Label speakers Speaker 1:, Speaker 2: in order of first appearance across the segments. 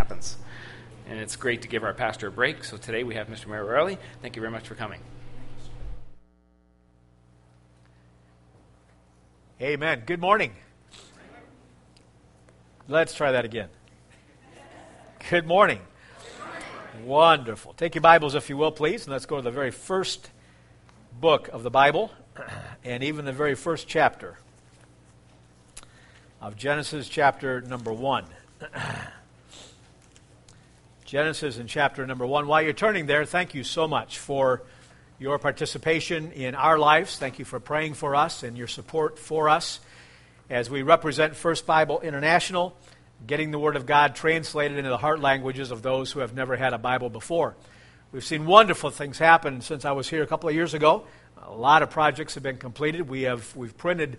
Speaker 1: happens. And it's great to give our pastor a break. So today we have Mr. Mariorelli. Thank you very much for coming.
Speaker 2: Amen. Good morning. Let's try that again. Good morning. Wonderful. Take your Bibles, if you will, please, and let's go to the very first book of the Bible, and even the very first chapter of Genesis, chapter number 1. Genesis in chapter number 1. While you're turning there, thank you so much for your participation in our lives. Thank you for praying for us and your support for us as we represent First Bible International, getting the Word of God translated into the heart languages of those who have never had a Bible before. We've seen wonderful things happen since I was here a couple of years ago. A lot of projects have been completed. We've printed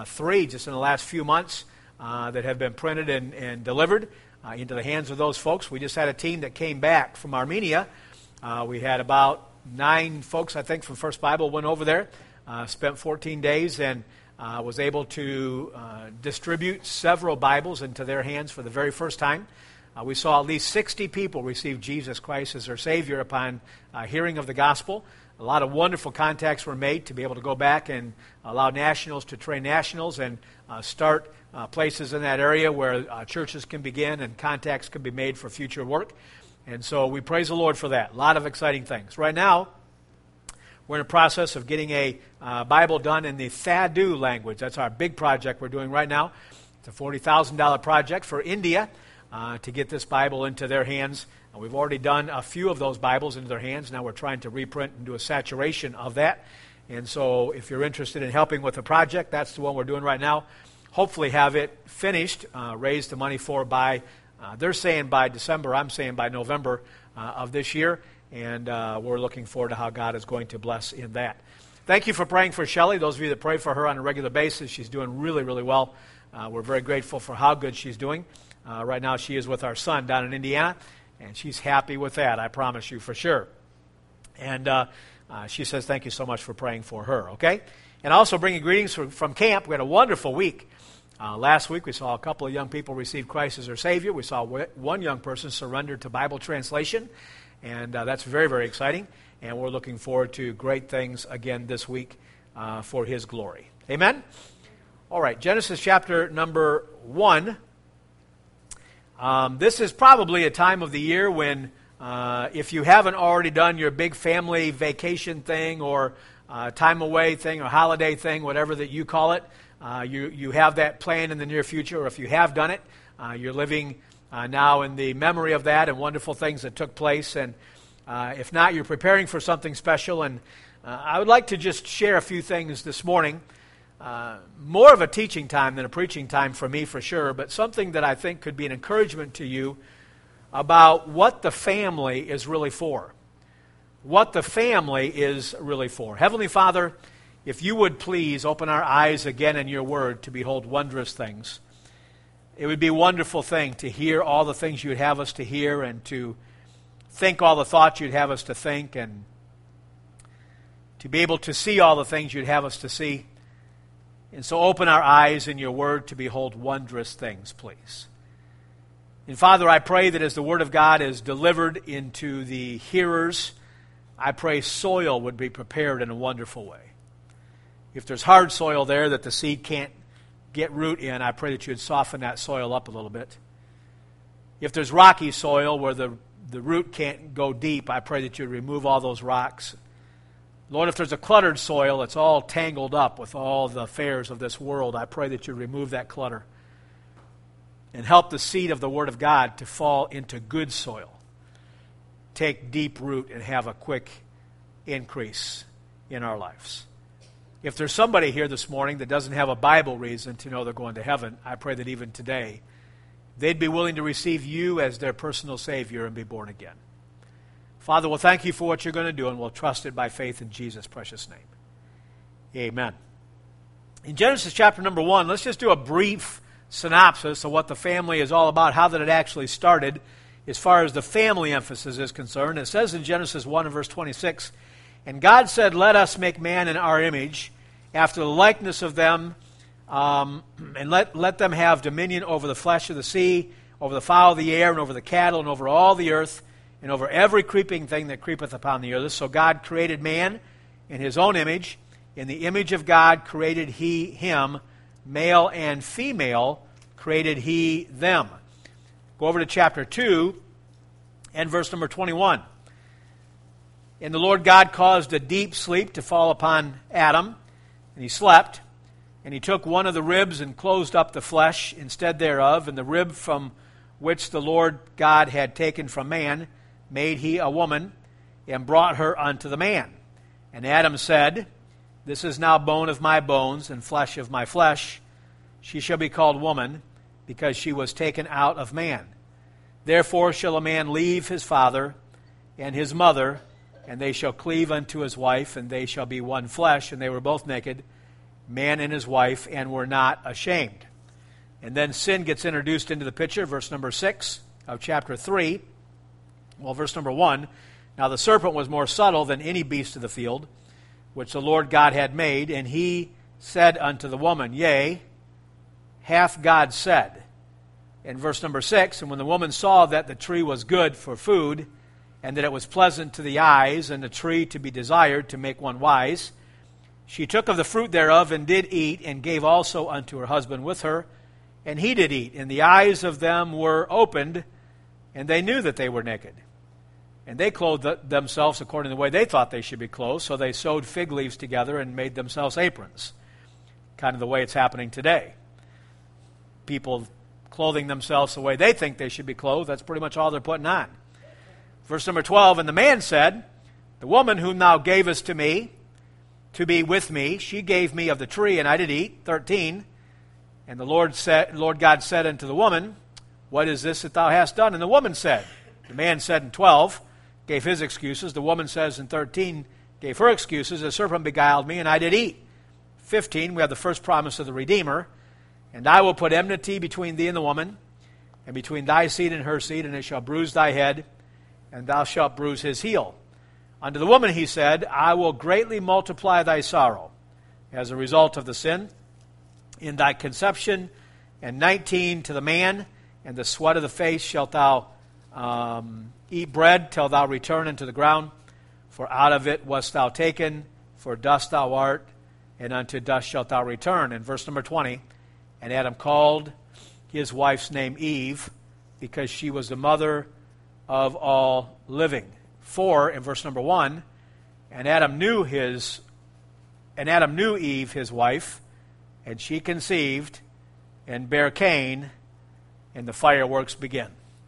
Speaker 2: 3 just in the last few months that have been printed and delivered into the hands of those folks. We just had a team that came back from Armenia. We had about 9 folks, I think, from First Bible went over there, spent 14 days, and was able to distribute several Bibles into their hands for the very first time. We saw at least 60 people receive Jesus Christ as their Savior upon hearing of the gospel. A lot of wonderful contacts were made to be able to go back and allow nationals to train nationals and start places in that area where churches can begin and contacts can be made for future work. And so we praise the Lord for that. A lot of exciting things. Right now, we're in the process of getting a Bible done in the Thadu language. That's our big project we're doing right now. It's a $40,000 project for India to get this Bible into their hands. We've already done a few of those Bibles into their hands. Now we're trying to reprint and do a saturation of that. And so if you're interested in helping with the project, that's the one we're doing right now. Hopefully have it finished, raise the money for by, they're saying by December, I'm saying by November of this year. And we're looking forward to how God is going to bless in that. Thank you for praying for Shelley. Those of you that pray for her on a regular basis, she's doing really, really well. We're very grateful for how good she's doing. Right now she is with our son down in Indiana, and she's happy with that, I promise you for sure. And she says thank you so much for praying for her, okay? And also bringing greetings from camp. We had a wonderful week. Last week we saw a couple of young people receive Christ as their Savior. We saw one young person surrender to Bible translation. And that's very, very exciting. And we're looking forward to great things again this week for His glory. Amen? All right, Genesis chapter number 1. This is probably a time of the year when, if you haven't already done your big family vacation thing or time away thing or holiday thing, whatever that you call it, you have that planned in the near future. Or if you have done it, you're living now in the memory of that and wonderful things that took place. And if not, you're preparing for something special. And I would like to just share a few things this morning. More of a teaching time than a preaching time for me, for sure, but something that I think could be an encouragement to you about what the family is really for. What the family is really for. Heavenly Father, if you would please open our eyes again in your word to behold wondrous things. It would be a wonderful thing to hear all the things you would have us to hear and to think all the thoughts you'd have us to think and to be able to see all the things you'd have us to see. And so open our eyes in your word to behold wondrous things, please. And Father, I pray that as the word of God is delivered into the hearers, I pray soil would be prepared in a wonderful way. If there's hard soil there that the seed can't get root in, I pray that you would soften that soil up a little bit. If there's rocky soil where the root can't go deep, I pray that you would remove all those rocks. Lord, if there's a cluttered soil that's all tangled up with all the affairs of this world, I pray that you remove that clutter and help the seed of the Word of God to fall into good soil, take deep root, and have a quick increase in our lives. If there's somebody here this morning that doesn't have a Bible reason to know they're going to heaven, I pray that even today they'd be willing to receive you as their personal Savior and be born again. Father, we'll thank you for what you're going to do, and we'll trust it by faith in Jesus' precious name. Amen. In Genesis chapter number 1, let's just do a brief synopsis of what the family is all about, how that it actually started as far as the family emphasis is concerned. It says in Genesis 1 and verse 26, "And God said, Let us make man in our image, after the likeness of them, and let them have dominion over the flesh of the sea, over the fowl of the air, and over the cattle, and over all the earth, and over every creeping thing that creepeth upon the earth. So God created man in his own image. In the image of God created he him. Male and female created he them. Go over to chapter 2 and verse number 21. And the Lord God caused a deep sleep to fall upon Adam, and he slept. And he took one of the ribs and closed up the flesh instead thereof, and the rib from which the Lord God had taken from man made he a woman, and brought her unto the man. And Adam said, This is now bone of my bones, and flesh of my flesh. She shall be called woman, because she was taken out of man. Therefore shall a man leave his father and his mother, and they shall cleave unto his wife, and they shall be one flesh. And they were both naked, man and his wife, and were not ashamed. And then sin gets introduced into the picture, verse number 6 of chapter 3. Well, verse number 1, Now the serpent was more subtle than any beast of the field, which the Lord God had made, and he said unto the woman, Yea, hath God said. In verse number 6, And when the woman saw that the tree was good for food, and that it was pleasant to the eyes, and the tree to be desired to make one wise, she took of the fruit thereof, and did eat, and gave also unto her husband with her, and he did eat. And the eyes of them were opened, and they knew that they were naked. And they clothed themselves according to the way they thought they should be clothed, so they sewed fig leaves together and made themselves aprons. Kind of the way it's happening today. People clothing themselves the way they think they should be clothed, that's pretty much all they're putting on. Verse number 12, And the man said, The woman whom thou gavest to me, to be with me, she gave me of the tree, and I did eat. 13, And the Lord God said unto the woman, What is this that thou hast done? And the woman said, The man said in 12, gave his excuses. The woman says in 13, gave her excuses. The serpent beguiled me, and I did eat. 15, we have the first promise of the Redeemer. And I will put enmity between thee and the woman, and between thy seed and her seed, and it shall bruise thy head, and thou shalt bruise his heel. Unto the woman he said, I will greatly multiply thy sorrow as a result of the sin in thy conception. And 19, to the man, and the sweat of the face shalt thou eat bread till thou return into the ground, for out of it wast thou taken, for dust thou art, and unto dust shalt thou return. And verse number 20, And Adam called his wife's name Eve, because she was the mother of all living. 4, in verse number 1, And Adam knew Eve his wife, and she conceived, and bare Cain, and the fireworks begin.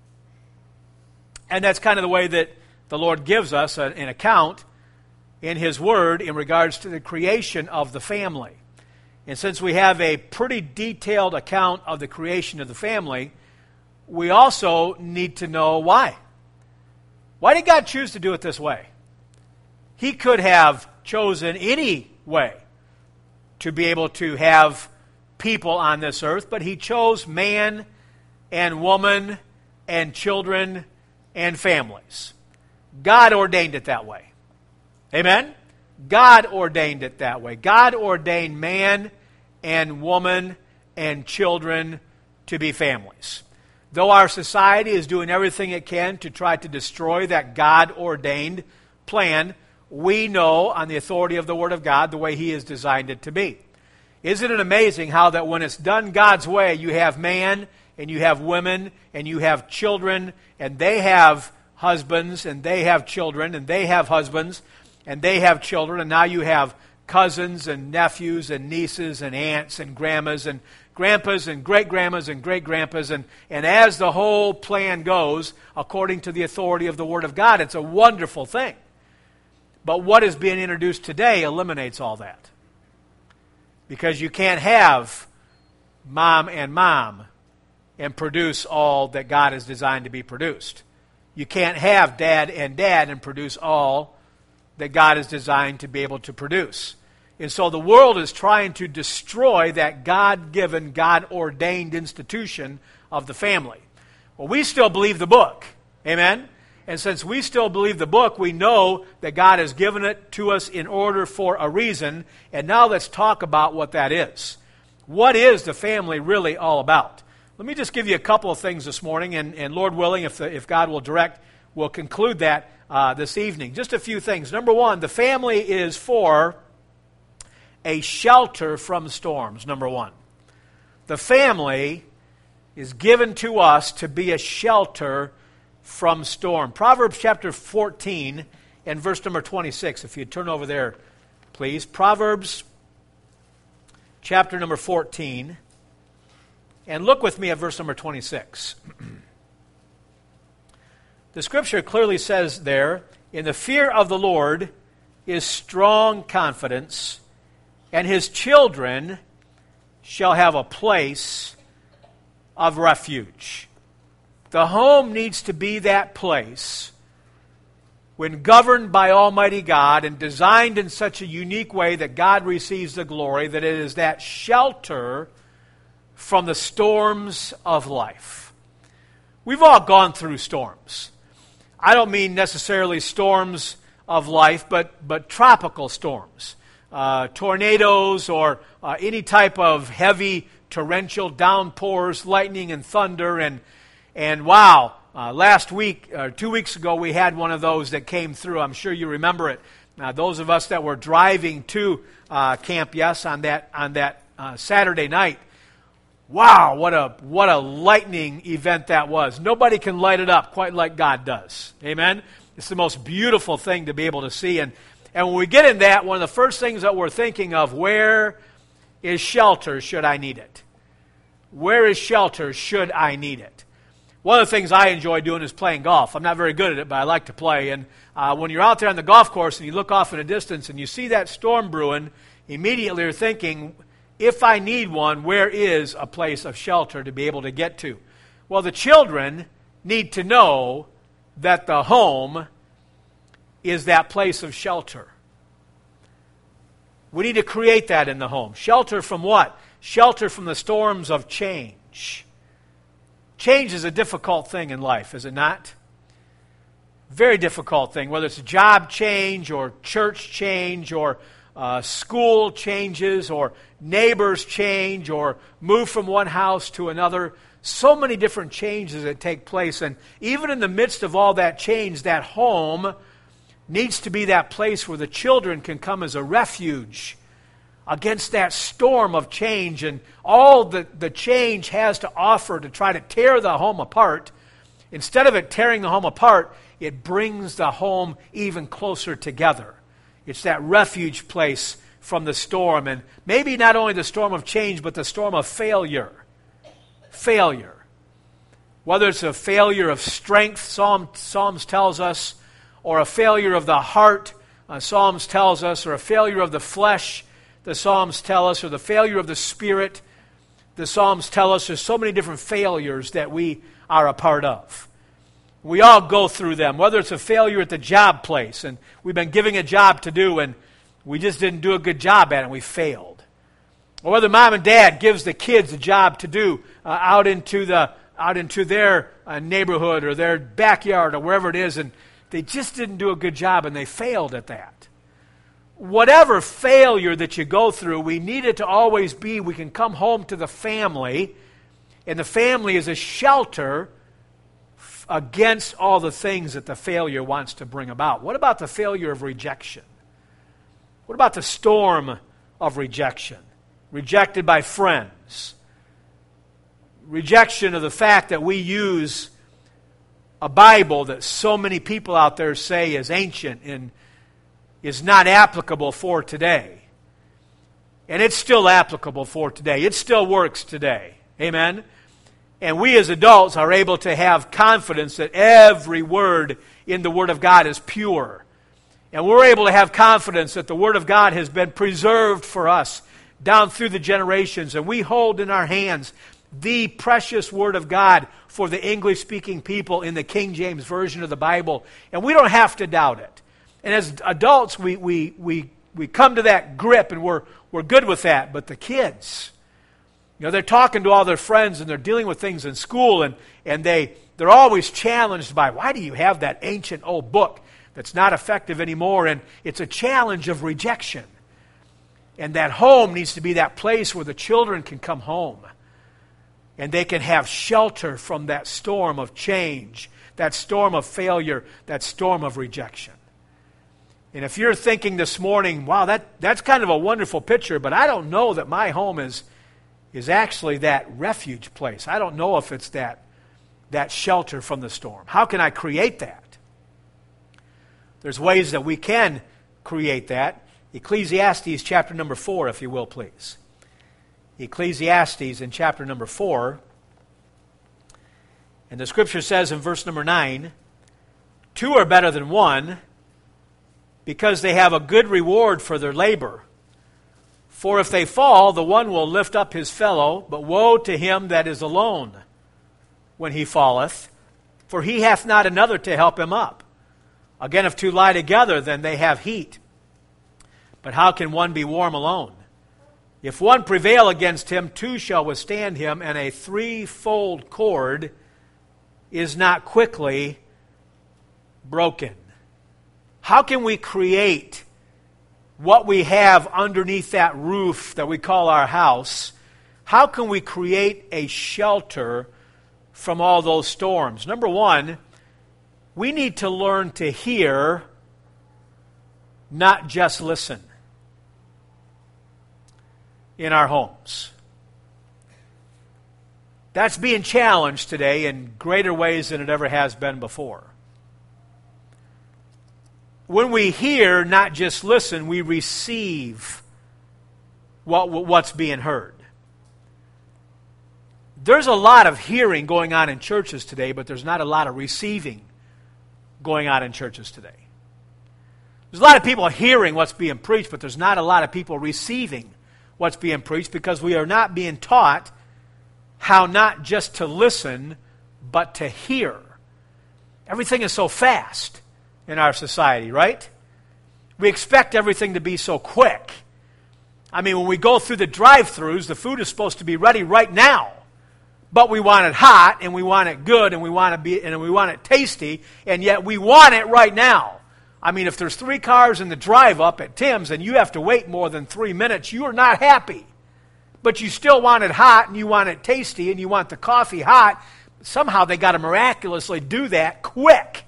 Speaker 2: And that's kind of the way that the Lord gives us an account in his word in regards to the creation of the family. And since we have a pretty detailed account of the creation of the family, we also need to know why. Why did God choose to do it this way? He could have chosen any way to be able to have people on this earth, but he chose man and woman and children and families. God ordained it that way. Amen? God ordained it that way. God ordained man and woman and children to be families. Though our society is doing everything it can to try to destroy that God-ordained plan, we know on the authority of the Word of God the way he has designed it to be. Isn't it amazing how that when it's done God's way, you have man and you have women and you have children, and they have husbands and they have children and they have husbands and they have children, and now you have cousins and nephews and nieces and aunts and grandmas and grandpas and great-grandmas and great-grandpas, and as the whole plan goes, according to the authority of the Word of God, it's a wonderful thing. But what is being introduced today eliminates all that. Because you can't have mom and produce all that God has designed to be produced. You can't have dad and produce all that God has designed to be able to produce. And so the world is trying to destroy that God-given, God-ordained institution of the family. Well, we still believe the book. Amen? And since we still believe the book, we know that God has given it to us in order for a reason. And now let's talk about what that is. What is the family really all about? Let me just give you a couple of things this morning, and Lord willing, if God will direct, we'll conclude that this evening. Just a few things. Number one, the family is for a shelter from storms, number one. The family is given to us to be a shelter from storm. Proverbs chapter 14 and verse number 26, if you'd turn over there, please. Proverbs chapter number 14, and look with me at verse number 26. The scripture clearly says there, "In the fear of the Lord is strong confidence, and his children shall have a place of refuge." The home needs to be that place when governed by Almighty God and designed in such a unique way that God receives the glory, that it is that shelter from the storms of life. We've all gone through storms. I don't mean necessarily storms of life, but tropical storms. Tornadoes or any type of heavy torrential downpours, lightning and thunder. And wow, last week, 2 weeks ago, we had one of those that came through. I'm sure you remember it. Those of us that were driving to Camp Yes on that Saturday night, wow, what a lightning event that was. Nobody can light it up quite like God does. Amen? It's the most beautiful thing to be able to see. And when we get in that, one of the first things that we're thinking of, where is shelter should I need it? Where is shelter should I need it? One of the things I enjoy doing is playing golf. I'm not very good at it, but I like to play. And when you're out there on the golf course and you look off in the distance and you see that storm brewing, immediately you're thinking, if I need one, where is a place of shelter to be able to get to? Well, the children need to know that the home is that place of shelter. We need to create that in the home. Shelter from what? Shelter from the storms of change. Change is a difficult thing in life, is it not? Very difficult thing, whether it's a job change or church change or school changes or neighbors change or move from one house to another. So many different changes that take place. And even in the midst of all that change, that home needs to be that place where the children can come as a refuge against that storm of change and all the change has to offer to try to tear the home apart. Instead of it tearing the home apart, it brings the home even closer together. It's that refuge place from the storm, and maybe not only the storm of change, but the storm of failure. Failure. Whether it's a failure of strength, Psalms tells us, or a failure of the heart, Psalms tells us, or a failure of the flesh, the Psalms tell us, or the failure of the spirit, the Psalms tell us. There's so many different failures that we are a part of. We all go through them, whether it's a failure at the job place, and we've been giving a job to do, and we just didn't do a good job at it, and we failed. Or whether mom and dad gives the kids a job to do out into their neighborhood or their backyard or wherever it is, and they just didn't do a good job, and they failed at that. Whatever failure that you go through, we need it to always be, we can come home to the family, and the family is a shelter against all the things that the failure wants to bring about. What about the failure of rejection? What about the storm of rejection? Rejected by friends. Rejection of the fact that we use a Bible that so many people out there say is ancient and is not applicable for today. And it's still applicable for today. It still works today. Amen? And we as adults are able to have confidence that every word in the Word of God is pure. And we're able to have confidence that the Word of God has been preserved for us down through the generations. And we hold in our hands the precious Word of God for the English-speaking people in the King James Version of the Bible. And we don't have to doubt it. And as adults, we come to that grip and we're good with that. But the kids, they're talking to all their friends and they're dealing with things in school and they're always challenged by, why do you have that ancient old book that's not effective anymore? And it's a challenge of rejection. And that home needs to be that place where the children can come home. And they can have shelter from that storm of change, that storm of failure, that storm of rejection. And if you're thinking this morning, wow, that's kind of a wonderful picture, but I don't know that my home is actually that refuge place. I don't know if it's that shelter from the storm. How can I create that? There's ways that we can create that. Ecclesiastes chapter number 4, if you will, please. Ecclesiastes in chapter number 4. And the scripture says in verse number 9, 2 are better than one, because they have a good reward for their labor. For if they fall, the one will lift up his fellow, but woe to him that is alone when he falleth, for he hath not another to help him up. Again, if two lie together, then they have heat. But how can one be warm alone? If one prevail against him, two shall withstand him, and a threefold cord is not quickly broken. How can we create what we have underneath that roof that we call our house? How can we create a shelter from all those storms? Number one, we need to learn to hear, not just listen, in our homes. That's being challenged today in greater ways than it ever has been before. When we hear, not just listen, we receive what's being heard. There's a lot of hearing going on in churches today, but there's not a lot of receiving going on in churches today. There's a lot of people hearing what's being preached, but there's not a lot of people receiving what's being preached, because we are not being taught how not just to listen, but to hear. Everything is so fast in our society, right? We expect everything to be so quick. I mean, when we go through the drive-thrus, the food is supposed to be ready right now. But we want it hot, and we want it good, and we want it tasty, and yet we want it right now. I mean, if there's 3 cars in the drive-up at Tim's and you have to wait more than 3 minutes, you are not happy. But you still want it hot, and you want it tasty, and you want the coffee hot. Somehow they got to miraculously do that quick.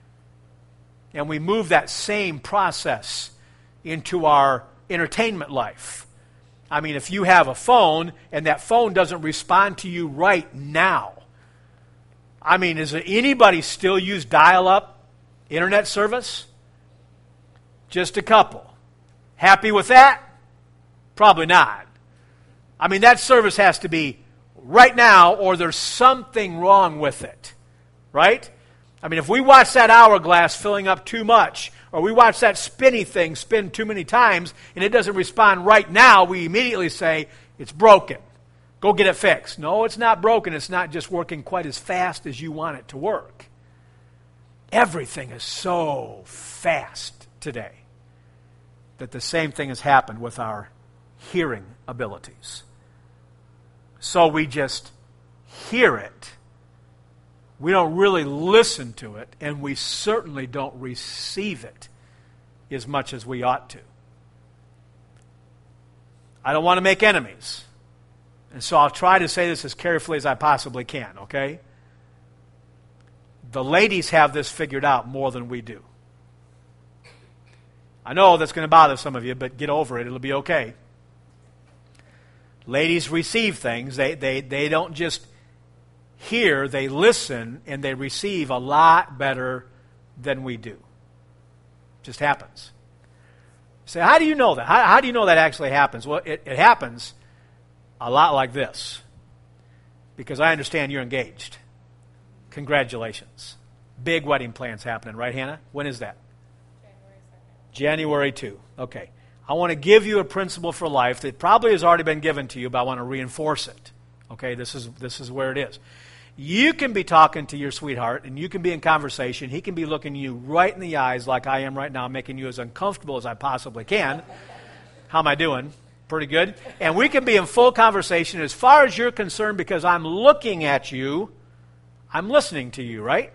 Speaker 2: And we move that same process into our entertainment life. I mean, if you have a phone and that phone doesn't respond to you right now, I mean, does anybody still use dial-up internet service? Just a couple. Happy with that? Probably not. I mean, that service has to be right now, or there's something wrong with it, right? I mean, if we watch that hourglass filling up too much, or we watch that spinny thing spin too many times, and it doesn't respond right now, we immediately say, it's broken. Go get it fixed. No, it's not broken. It's not just working quite as fast as you want it to work. Everything is so fast today that the same thing has happened with our hearing abilities. So we just hear it. We don't really listen to it, and we certainly don't receive it as much as we ought to. I don't want to make enemies, and so I'll try to say this as carefully as I possibly can, okay? The ladies have this figured out more than we do. I know that's going to bother some of you, but get over it. It'll be okay. Ladies receive things. They don't just hear, they listen, and they receive a lot better than we do. Just happens. So how do you know that? How do you know that actually happens? Well, it happens a lot like this. Because I understand you're engaged. Congratulations. Big wedding plans happening, right, Hannah? When is that? January 2. Okay. I want to give you a principle for life that probably has already been given to you, but I want to reinforce it. Okay, this is where it is. You can be talking to your sweetheart, and you can be in conversation. He can be looking you right in the eyes like I am right now, making you as uncomfortable as I possibly can. How am I doing? Pretty good. And we can be in full conversation as far as you're concerned, because I'm looking at you. I'm listening to you, right?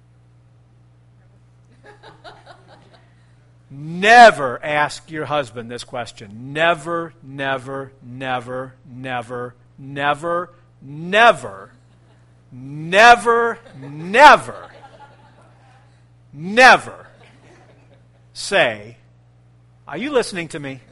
Speaker 2: Never ask your husband this question. Never, never, never, never, never, never, never, never, never say, "Are you listening to me?"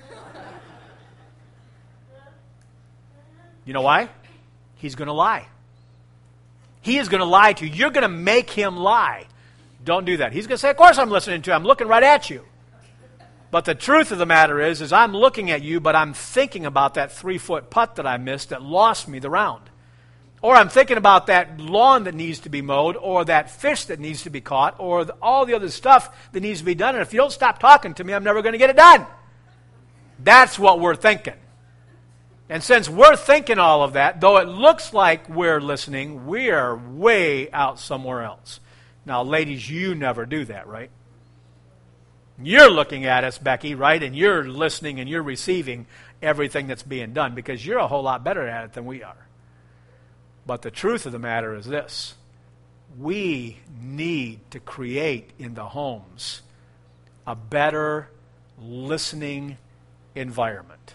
Speaker 2: You know why? He's going to lie. He is going to lie to you. You're going to make him lie. Don't do that. He's going to say, "Of course I'm listening to you. I'm looking right at you." But the truth of the matter is I'm looking at you, but I'm thinking about that 3-foot putt that I missed that lost me the round. Or I'm thinking about that lawn that needs to be mowed, or that fish that needs to be caught, or all the other stuff that needs to be done. And if you don't stop talking to me, I'm never going to get it done. That's what we're thinking. And since we're thinking all of that, though it looks like we're listening, we are way out somewhere else. Now, ladies, you never do that, right? You're looking at us, Becky, right? And you're listening and you're receiving everything that's being done because you're a whole lot better at it than we are. But the truth of the matter is this. We need to create in the homes a better listening environment.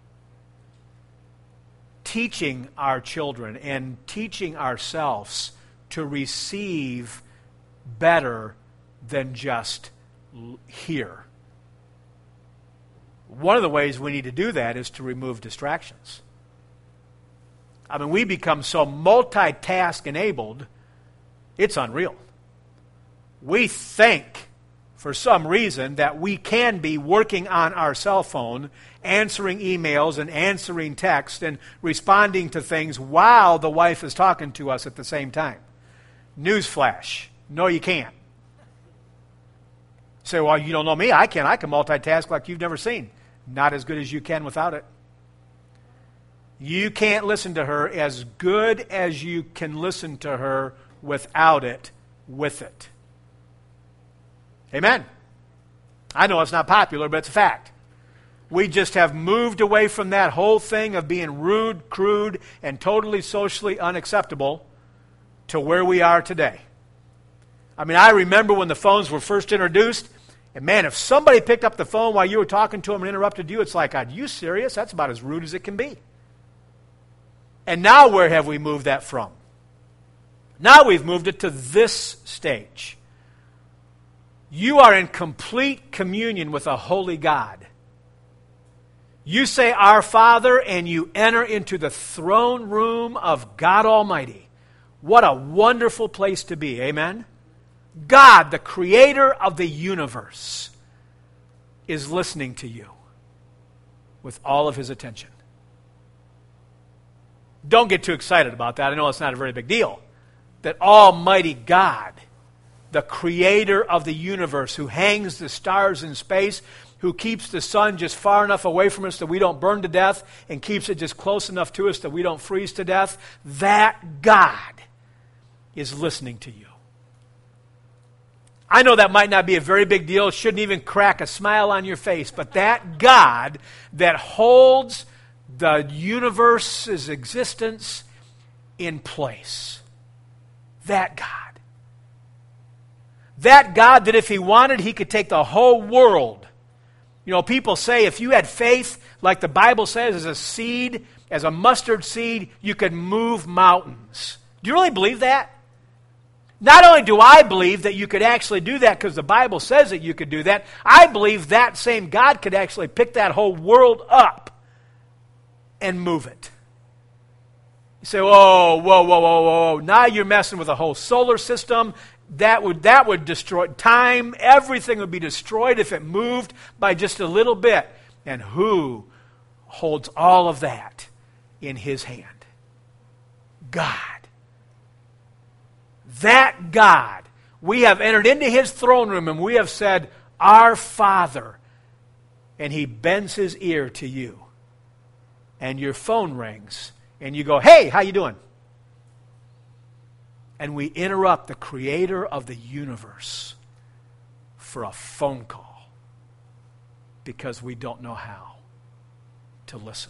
Speaker 2: Teaching our children and teaching ourselves to receive better than just hear. One of the ways we need to do that is to remove distractions. I mean, we become so multitask enabled, it's unreal. We think, for some reason, that we can be working on our cell phone, answering emails and answering text and responding to things while the wife is talking to us at the same time. Newsflash. No, you can't. You say, "Well, you don't know me. I can multitask like you've never seen." Not as good as you can without it. You can't listen to her as good as you can listen to her without it, with it. Amen. I know it's not popular, but it's a fact. We just have moved away from that whole thing of being rude, crude, and totally socially unacceptable to where we are today. I mean, I remember when the phones were first introduced, and man, if somebody picked up the phone while you were talking to them and interrupted you, it's like, "Are you serious? That's about as rude as it can be." And now where have we moved that from? Now we've moved it to this stage. You are in complete communion with a holy God. You say, "Our Father," and you enter into the throne room of God Almighty. What a wonderful place to be, amen? God, the creator of the universe, is listening to you with all of his attention. Don't get too excited about that. I know it's not a very big deal. That Almighty God, the creator of the universe, who hangs the stars in space, who keeps the sun just far enough away from us that we don't burn to death, and keeps it just close enough to us that we don't freeze to death, that God is listening to you. I know that might not be a very big deal, shouldn't even crack a smile on your face, but that God that holds the universe's existence in place, that God that if he wanted, he could take the whole world. You know, people say if you had faith, like the Bible says, as a seed, as a mustard seed, you could move mountains. Do you really believe that? Not only do I believe that you could actually do that because the Bible says that you could do that, I believe that same God could actually pick that whole world up and move it. You say, whoa. Now you're messing with a whole solar system. That would destroy time. Everything would be destroyed if it moved by just a little bit. And who holds all of that in his hand? God. That God. We have entered into his throne room and we have said, Our Father. And he bends his ear to you. And your phone rings. And you go, hey, how you doing? And we interrupt the creator of the universe for a phone call because we don't know how to listen.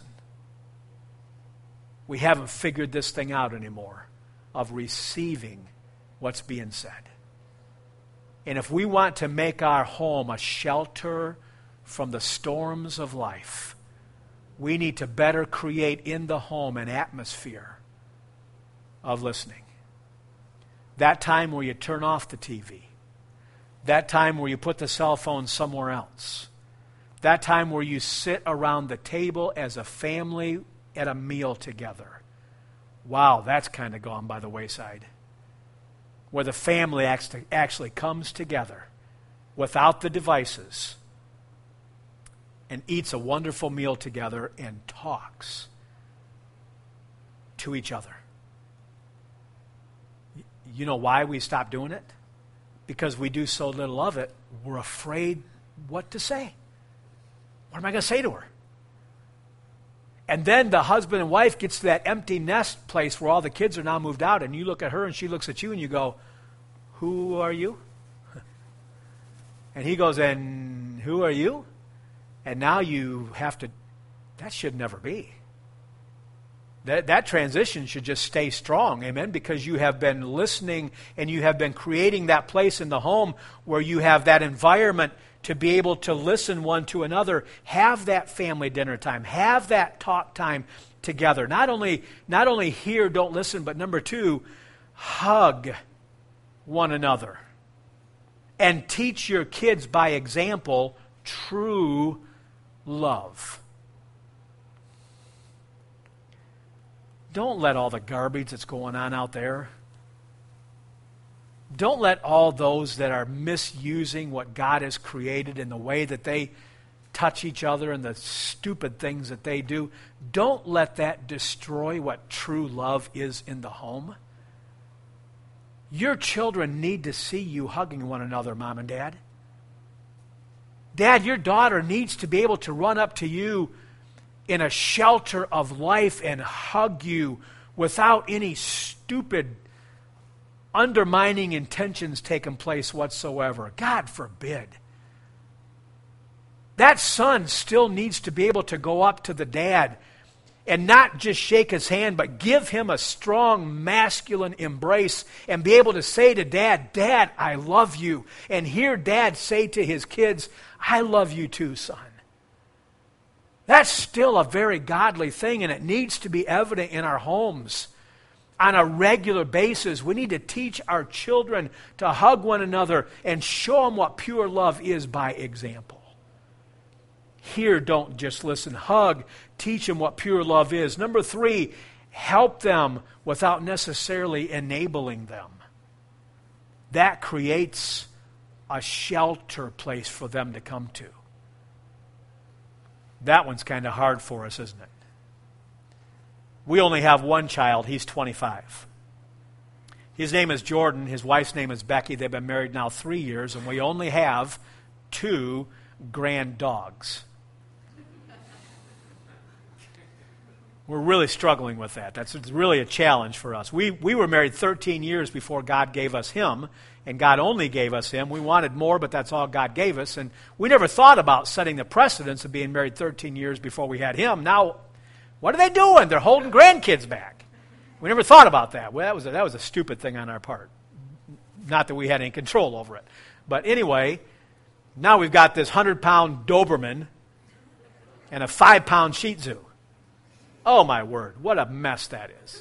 Speaker 2: We haven't figured this thing out anymore of receiving what's being said. And if we want to make our home a shelter from the storms of life, we need to better create in the home an atmosphere of listening. That time where you turn off the TV. That time where you put the cell phone somewhere else. That time where you sit around the table as a family at a meal together. Wow, that's kind of gone by the wayside. Where the family actually comes together without the devices and eats a wonderful meal together and talks to each other. You know why we stopped doing it? Because we do so little of it, we're afraid what to say. What am I going to say to her? And then the husband and wife gets to that empty nest place where all the kids are now moved out, and you look at her and she looks at you and you go, who are you? And he goes, and who are you? And now you have to, that should never be. That transition should just stay strong, amen, because you have been listening and you have been creating that place in the home where you have that environment to be able to listen one to another, have that family dinner time, have that talk time together. Not only hear, don't listen, but number two, hug one another. And teach your kids by example true love. Don't let all the garbage that's going on out there, don't let all those that are misusing what God has created in the way that they touch each other and the stupid things that they do, don't let that destroy what true love is in the home. Your children need to see you hugging one another, Mom and Dad. Dad, your daughter needs to be able to run up to you in a shelter of life and hug you without any stupid, undermining intentions taking place whatsoever. God forbid. That son still needs to be able to go up to the dad and not just shake his hand, but give him a strong masculine embrace and be able to say to Dad, Dad, I love you. And hear Dad say to his kids, I love you too, son. That's still a very godly thing, and it needs to be evident in our homes on a regular basis. We need to teach our children to hug one another and show them what pure love is by example. Hear, don't just listen. Hug, teach them what pure love is. Number three, help them without necessarily enabling them. That creates a shelter place for them to come to. That one's kind of hard for us, isn't it? We only have one child. He's 25. His name is Jordan. His wife's name is Becky. They've been married now 3 years, and we only have 2 grand dogs. We're really struggling with that. It's really a challenge for us. We were married 13 years before God gave us him, and God only gave us him. We wanted more, but that's all God gave us. And we never thought about setting the precedence of being married 13 years before we had him. Now, what are they doing? They're holding grandkids back. We never thought about that. Well, that was a stupid thing on our part. Not that we had any control over it. But anyway, now we've got this 100-pound Doberman and a 5-pound Shih Tzu. Oh, my word. What a mess that is.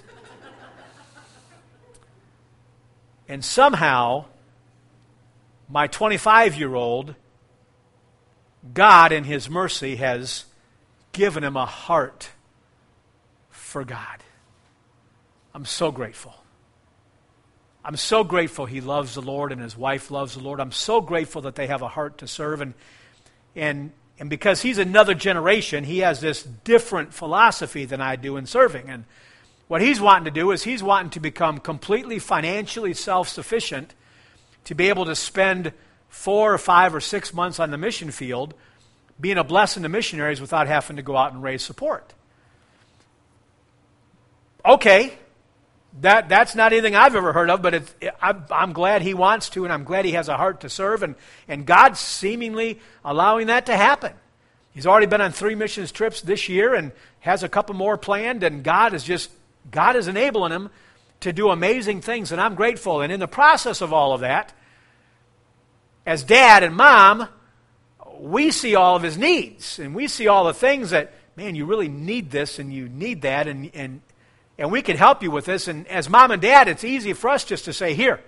Speaker 2: And somehow, my 25-year-old, God in his mercy has given him a heart for God. I'm so grateful. I'm so grateful he loves the Lord and his wife loves the Lord. I'm so grateful that they have a heart to serve. And because he's another generation, he has this different philosophy than I do in serving. And what he's wanting to do is he's wanting to become completely financially self-sufficient to be able to spend 4 or 5 or 6 months on the mission field being a blessing to missionaries without having to go out and raise support. Okay, that's not anything I've ever heard of, but I'm glad he wants to, and I'm glad he has a heart to serve, and God's seemingly allowing that to happen. He's already been on 3 missions trips this year and has a couple more planned, and God is enabling him to do amazing things, and I'm grateful. And in the process of all of that, as dad and mom, we see all of his needs, and we see all the things that, man, you really need this and you need that, and And we can help you with this. And as mom and dad, it's easy for us just to say, here,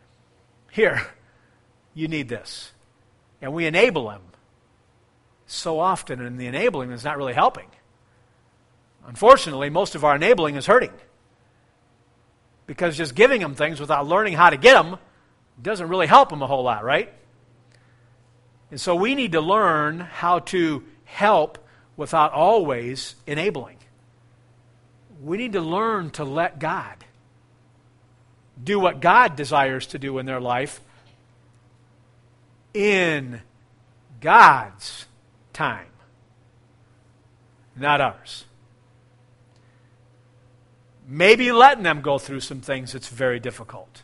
Speaker 2: you need this. And we enable them so often, and the enabling is not really helping. Unfortunately, most of our enabling is hurting. Because just giving them things without learning how to get them doesn't really help them a whole lot, right? And so we need to learn how to help without always enabling. We need to learn to let God do what God desires to do in their life in God's time, not ours. Maybe letting them go through some things that's very difficult.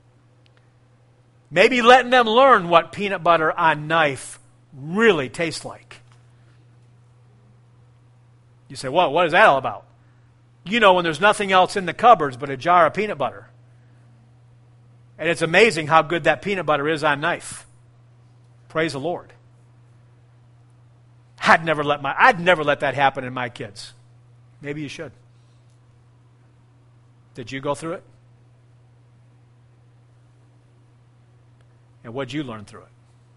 Speaker 2: Maybe letting them learn what peanut butter on knife really tastes like. You say, well, what is that all about? You know, when there's nothing else in the cupboards but a jar of peanut butter. And it's amazing how good that peanut butter is on knife. Praise the Lord. I'd never let that happen in my kids. Maybe you should. Did you go through it? And what did you learn through it?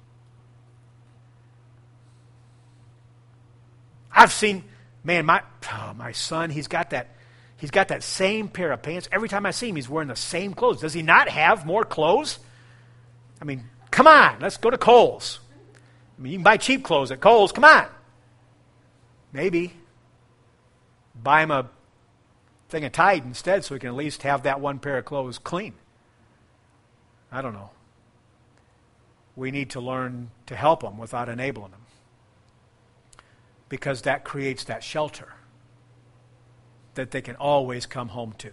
Speaker 2: I've seen, man, my son, he's got that same pair of pants. Every time I see him, he's wearing the same clothes. Does he not have more clothes? I mean, come on, let's go to Kohl's. I mean, you can buy cheap clothes at Kohl's. Come on. Maybe. Buy him a thing of Tide instead so he can at least have that one pair of clothes clean. I don't know. We need to learn to help them without enabling them. Because that creates that shelter that they can always come home to.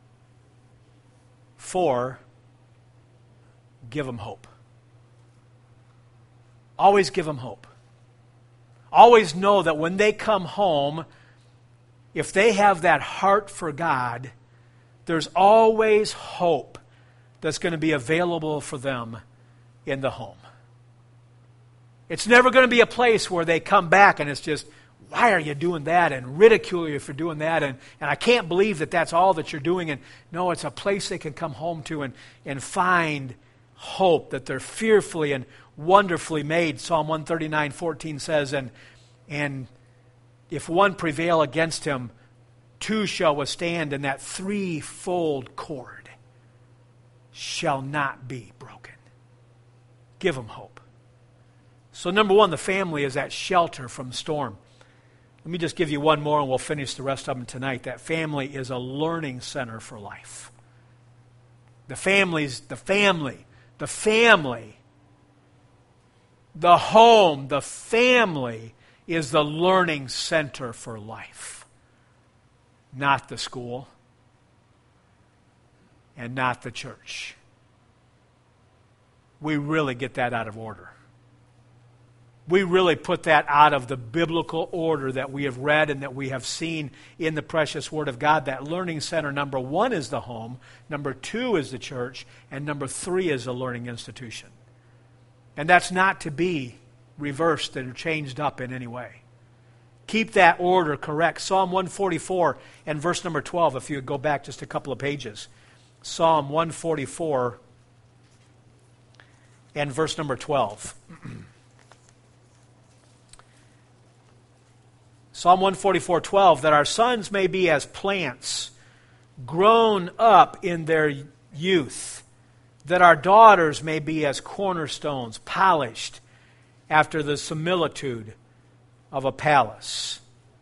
Speaker 2: 4, give them hope. Always give them hope. Always know that when they come home, if they have that heart for God, there's always hope that's going to be available for them in the home. It's never going to be a place where they come back and it's just, why are you doing that? And ridicule you for doing that. And I can't believe that that's all that you're doing. And no, it's a place they can come home to and find hope that they're fearfully and wonderfully made. Psalm 139:14 says, and if one prevail against him, 2 shall withstand, and that 3-fold cord shall not be broken. Give them hope. So number 1, the family is that shelter from storm. Let me just give you one more and we'll finish the rest of them tonight. That family is a learning center for life. The family, the home, the family is the learning center for life. Not the school and not the church. We really get that out of order. We really put that out of the biblical order that we have read and that we have seen in the precious Word of God. That learning center, number 1 is the home, number 2 is the church, and number 3 is a learning institution. And that's not to be reversed or changed up in any way. Keep that order correct. Psalm 144 and verse number 12, if you would go back just a couple of pages. Psalm 144 and verse number 12. Psalm 144:12, that our sons may be as plants grown up in their youth, that our daughters may be as cornerstones, polished after the similitude of a palace.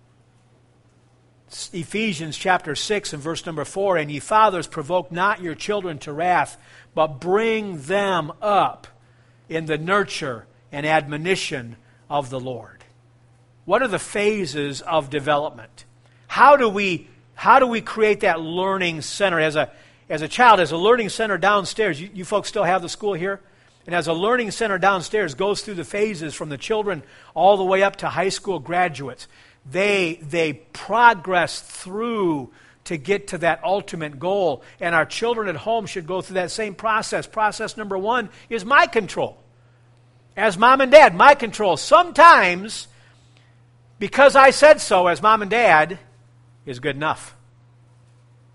Speaker 2: Ephesians chapter 6 and verse number 4, and ye fathers, provoke not your children to wrath, but bring them up in the nurture and admonition of the Lord. What are the phases of development? How do we create that learning center? As a child, as a learning center downstairs, you folks still have the school here? And as a learning center downstairs goes through the phases from the children all the way up to high school graduates, they progress through to get to that ultimate goal. And our children at home should go through that same process. Process number 1 is my control. As mom and dad, my control. Sometimes, because I said so as mom and dad, is good enough.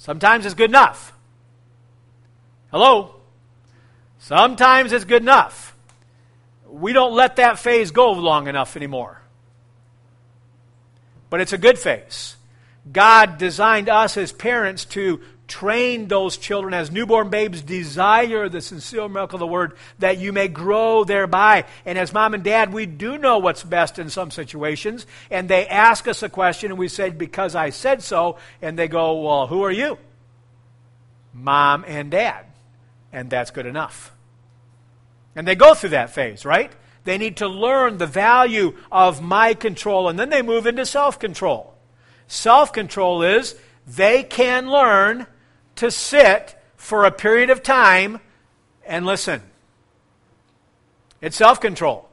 Speaker 2: Sometimes it's good enough. Hello? Sometimes it's good enough. We don't let that phase go long enough anymore. But it's a good phase. God designed us as parents to train those children as newborn babes desire the sincere milk of the word, that you may grow thereby. And as mom and dad, we do know what's best in some situations. And they ask us a question and we say, because I said so. And they go, well, who are you? Mom and dad. And that's good enough. And they go through that phase, right? They need to learn the value of my control, and then they move into self-control. Self-control is they can learn to sit for a period of time and listen. It's self-control.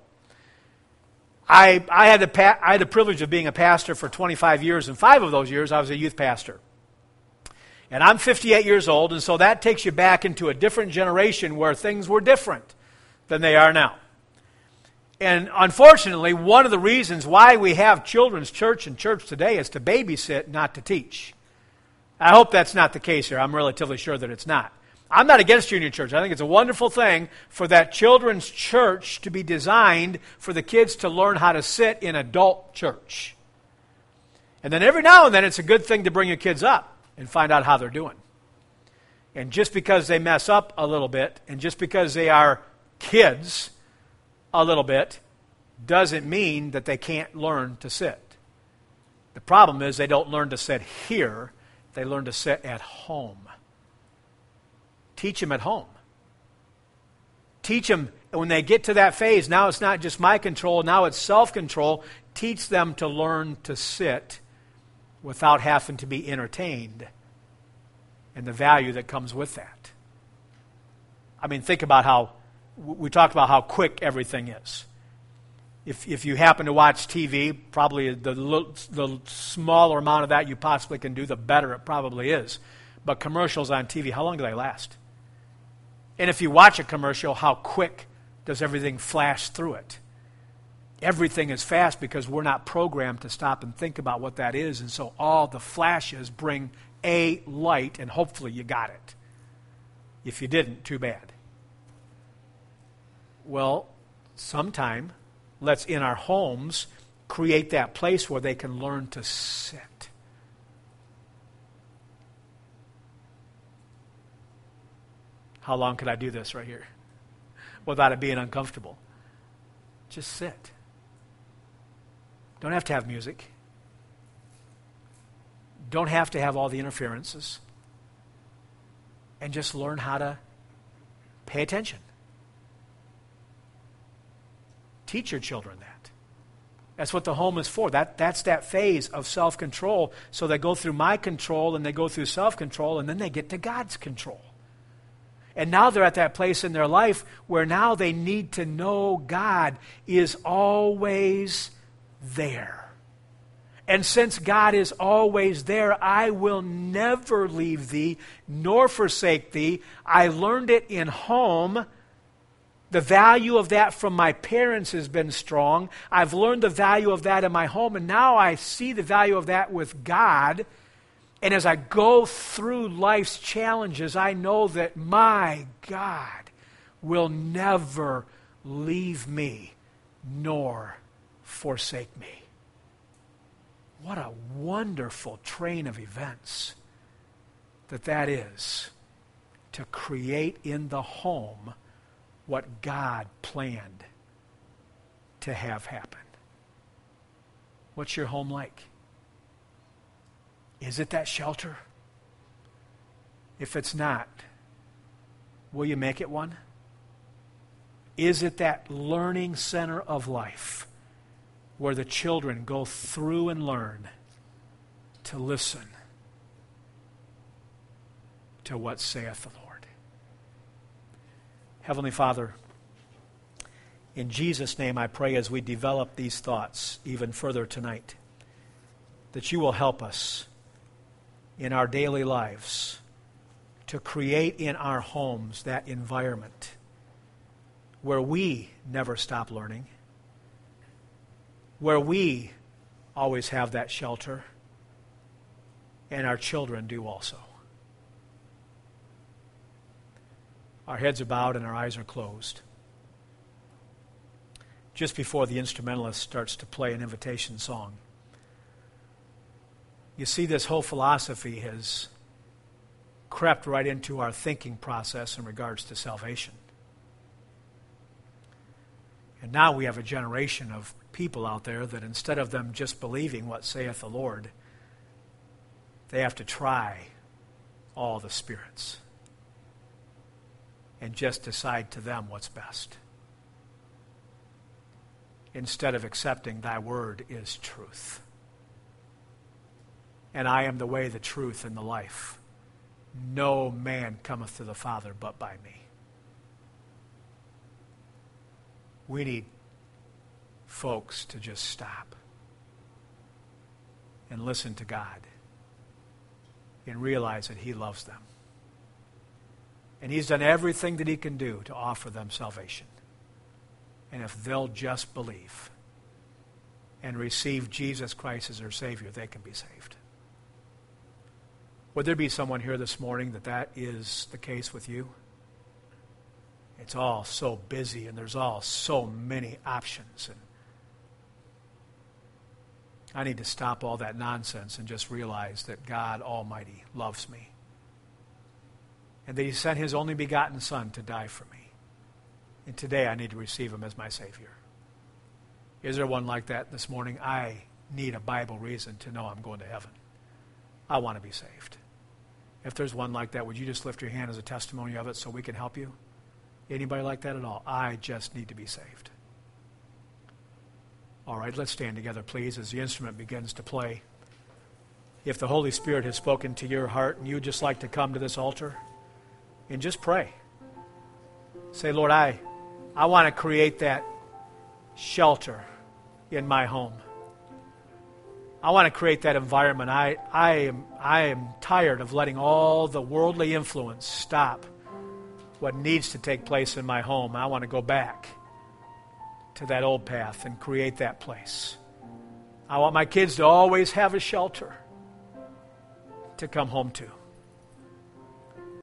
Speaker 2: I had the privilege of being a pastor for 25 years, and 5 of those years I was a youth pastor. And I'm 58 years old, and so that takes you back into a different generation where things were different than they are now. And unfortunately, one of the reasons why we have children's church and church today is to babysit, not to teach. I hope that's not the case here. I'm relatively sure that it's not. I'm not against junior church. I think it's a wonderful thing for that children's church to be designed for the kids to learn how to sit in adult church. And then every now and then it's a good thing to bring your kids up and find out how they're doing. And just because they mess up a little bit, and just because they are kids a little bit, doesn't mean that they can't learn to sit. The problem is they don't learn to sit here. They learn to sit at home. Teach them at home. Teach them when they get to that phase. Now it's not just my control. Now it's self-control. Teach them to learn to sit without having to be entertained, and the value that comes with that. I mean, think about how we talked about how quick everything is. If you happen to watch TV, probably the smaller amount of that you possibly can do, the better it probably is. But commercials on TV, how long do they last? And if you watch a commercial, how quick does everything flash through it? Everything is fast because we're not programmed to stop and think about what that is. And so all the flashes bring a light, and hopefully you got it. If you didn't, too bad. Well, sometime, let's in our homes create that place where they can learn to sit. How long could I do this right here without it being uncomfortable? Just sit. Don't have to have music. Don't have to have all the interferences. And just learn how to pay attention. Teach your children that. That's what the home is for. That's that phase of self-control. So they go through my control and they go through self-control and then they get to God's control. And now they're at that place in their life where now they need to know God is always there. And since God is always there, I will never leave thee nor forsake thee. I learned it in home. The value of that from my parents has been strong. I've learned the value of that in my home, and now I see the value of that with God. And as I go through life's challenges, I know that my God will never leave me nor forsake me. What a wonderful train of events that is, to create in the home what God planned to have happen. What's your home like? Is it that shelter? If it's not, will you make it one? Is it that learning center of life where the children go through and learn to listen to what saith the Lord? Heavenly Father, in Jesus' name I pray as we develop these thoughts even further tonight, that you will help us in our daily lives to create in our homes that environment where we never stop learning, where we always have that shelter, and our children do also. Our heads are bowed and our eyes are closed. Just before the instrumentalist starts to play an invitation song, you see, this whole philosophy has crept right into our thinking process in regards to salvation. And now we have a generation of people out there that instead of them just believing what saith the Lord, they have to try all the spirits and just decide to them what's best, instead of accepting thy word is truth. And I am the way, the truth, and the life. No man cometh to the Father but by me. We need folks to just stop and listen to God and realize that He loves them. And He's done everything that He can do to offer them salvation. And if they'll just believe and receive Jesus Christ as their Savior, they can be saved. Would there be someone here this morning that is the case with you? It's all so busy and there's all so many options. And I need to stop all that nonsense and just realize that God Almighty loves me. And that He sent His only begotten Son to die for me. And today I need to receive Him as my Savior. Is there one like that this morning? I need a Bible reason to know I'm going to heaven. I want to be saved. If there's one like that, would you just lift your hand as a testimony of it so we can help you? Anybody like that at all? I just need to be saved. All right, let's stand together, please, as the instrument begins to play. If the Holy Spirit has spoken to your heart and you'd just like to come to this altar and just pray. Say, Lord, I want to create that shelter in my home. I want to create that environment. I am tired of letting all the worldly influence stop what needs to take place in my home. I want to go back to that old path and create that place. I want my kids to always have a shelter to come home to.